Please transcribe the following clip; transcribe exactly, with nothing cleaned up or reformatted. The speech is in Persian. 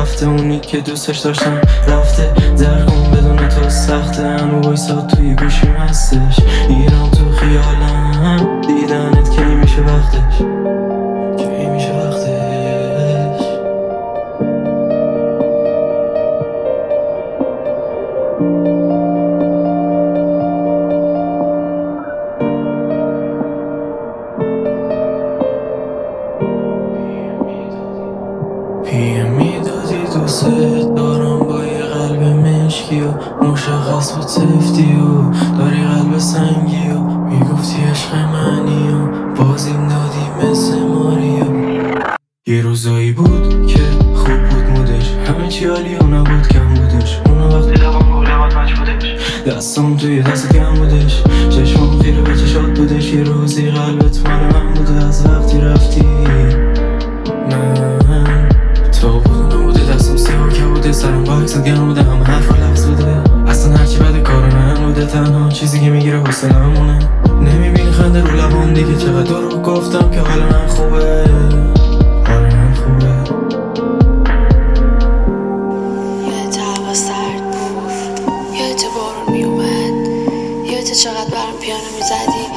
رفته اونی که دوستش داشتم رفته، درکن بدون تو سخته. هنو وایساد توی گوشیم هستش، ایران تو خیالم، دیدنت کی میشه وقتش، کی میشه وقتش. پیم میدادی دوست دارم با یه قلب مشکی و مشخص بود سفتی و داری قلب سنگی و میگفتی عشق منی و بازیم دادی مثل ماریا. یه روزایی بود که خوب بود مودش، همه چی عالی و نبود کم بودش. اونو وقتی لبام گوله باد مچ بودش، دستام توی دست کم بودش، چشمام خیره به چشات بودش. یه روزی قلبت مال من بوده، از وقتی رفتی من تو بود نبوده، دستم سیاه که بوده، سرم با عکست گرم بوده، همه حرف و لفظ بوده. اصلا هرچی بده کار من بوده، تنها چیزی که میگیره حوصله‌مونه. نمیبینی خنده رو لبام دیگه، چقدر دروغ گفتم که حال من خوبه، حال من خوبه. یادت هوا سرد بود، یادت بارون میومد، یادت چقدر برام پیانو میزدی،